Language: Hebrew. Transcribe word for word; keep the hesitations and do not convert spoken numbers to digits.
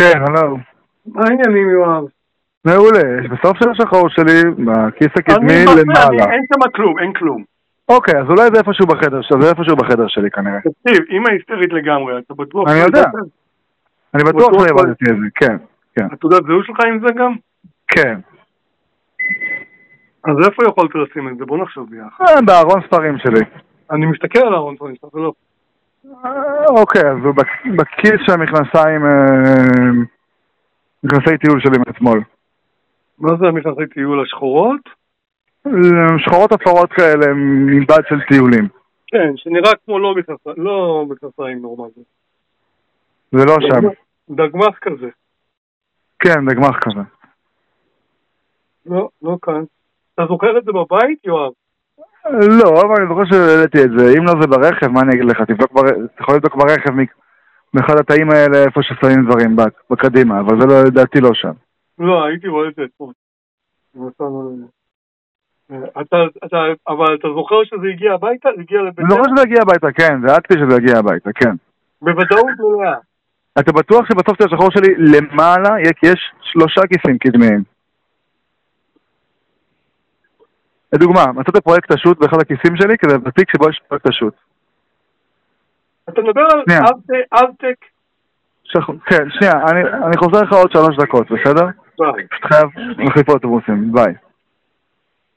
כן, הלו. מה העניינים, יואב? מעולה, בסוף של השחור שלי, בכיס הקדמי אני למעלה. אני, אין שם כלום, אין כלום. אוקיי, אז אולי זה איפשהו בחדר, זה איפשהו בחדר שלי כנראה. תקשיב, אמא היסטרית לגמרי, אתה בטוח... אני יודע. אני בטוח שלא הבנתי את זה, כן, כן. התעודת זהות שלך עם זה גם? כן. אז איפה יכולת לשים את זה? בוא נחשוב ביחד. בארון ספרים שלי. אני מסתכל על הארון ספרים שלך, ולא. אוקיי, אז הוא בכיס של המכנסיים, מכנסי טיול שלי מאתמול. מה זה המכנסי טיול השחורות? שחורות אפורות כאלה, מבד של טיולים. כן, שנראה כמו לא מכנסיים, לא מכנסיים נורמליים. זה לא שם. דגמח כזה. כן, דגמח כזה. לא, לא כאן. אתה זוכר את זה בבית, יואב? לא, אבל אני זוכר שהעליתי את זה. אם לא זה ברכב, מה אני אגיד לך? אתה יכול לבדוק ברכב מאחד התאים האלה איפה ששמים דברים בקדימה, אבל זה לא, לדעתי לא שם. לא, הייתי רואה את זה פה. אבל אתה זוכר שזה הגיע הביתה? זה הגיע לביתה? אני זוכר שזה הגיע הביתה, כן. זה אקטי שזה הגיע הביתה, כן. בוודאות מלאה. אתה בטוח שבסוף של השחור שלי למעלה יש שלושה כיסים קדמיים. לדוגמה, מצאתי פרויקט השוט באחד הכיסים שלי כזה בתיק שבו יש פרויקט השוט. אתה מדבר על אבטק? כן, שנייה, אני חוזר לך עוד שלוש דקות, בסדר? ביי. חייב מחליף אוטובוסים, ביי.